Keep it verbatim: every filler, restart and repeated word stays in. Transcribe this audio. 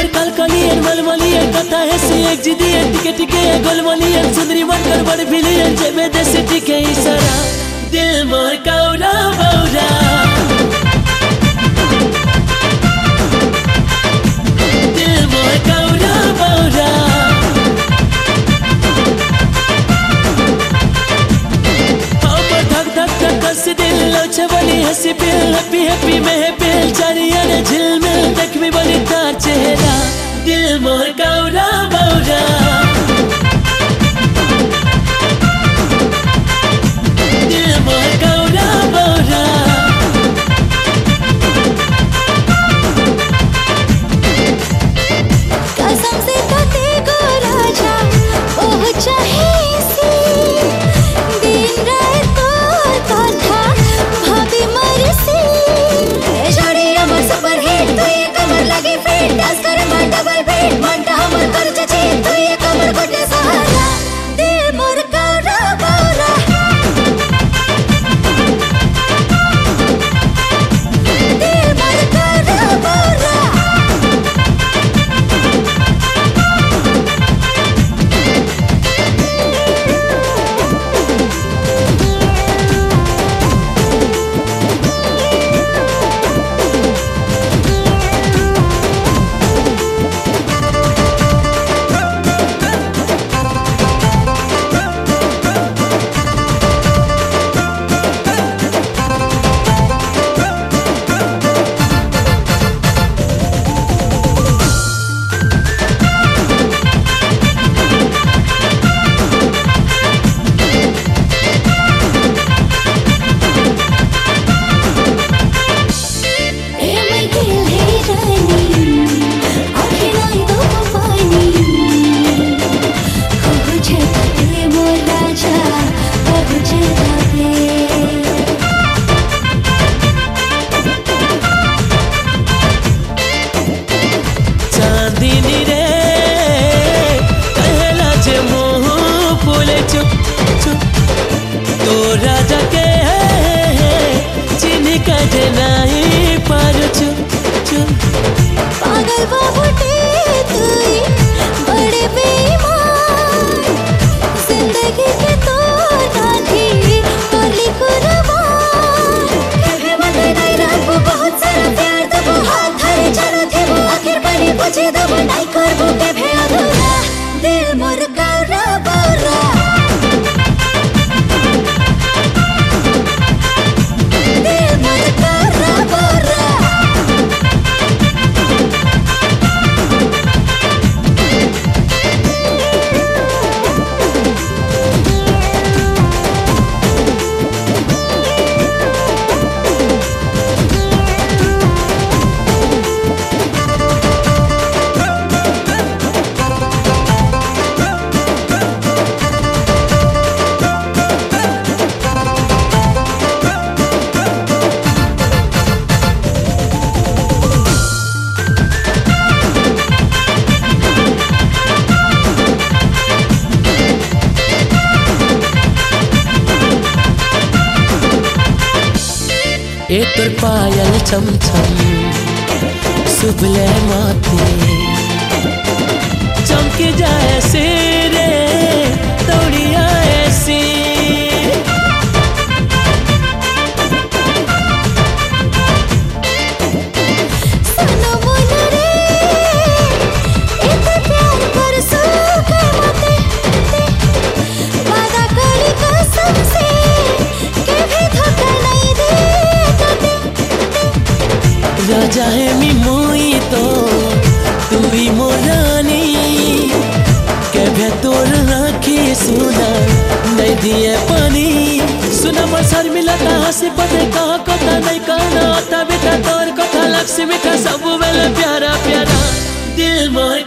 कलकलियन मलमलियन कथा है से एक जिदियन टिके टिके गोलमलियन सुंदरी मन कर बड़ फिलियन जेबे देश टिके इशारा दिल मोर कौरा बौरा दिल मोर कौरा बौरा हमर धक धक धक से दिल लोचे बनी हंसी पिल हैप्पी हैप्पी में हैप्पी चारिया ने झिलमिल देख भी बनी तार चेहरा दिल मोर कौरा बौरा दिल मोर कौरा बौरा कसम से कते को राजा ओह चाहे सी दिन रात तो था भाभी मरसी छोड़ी अमर सुपर हिट तू ये कमर लगे फिट डांस कर मर डबल बीट मनटा हमर कर चचे तू ये कमर गोटे सहारा दिल मोर कौरा बौरा दिल मोर कौरा बौरा पागल बाबूटे तुई बड़े बेईमान जिंदगी के तो नाधी तोली कुर्बान कहे मत नहीं रखो बहुत सारा प्यार दबो हाथ धरे चलो थे वो आखिर बनी पूछे दबो नहीं करबो के भे अधूरा दिल मोर कौरा बौरा दिल मोर कौरा बौरा एक तोर पायल छम छम सुबले माथे चमके जाए से रे तोड़िया ऐसी सनो बोलो रे इतना प्यार बरसो के मते वादा करी कसम से के भी धोखा नहीं दे राजा है मी मोई तो तू ही मोरानी के भे तोर राखी सुना नहीं दिए पानी सुना मोर सर मिलता हंसी पते कहा कथा नहीं कहना आता बेटा तोर कथा लक्ष्मी का सब वेले प्यारा प्यारा दिल मोर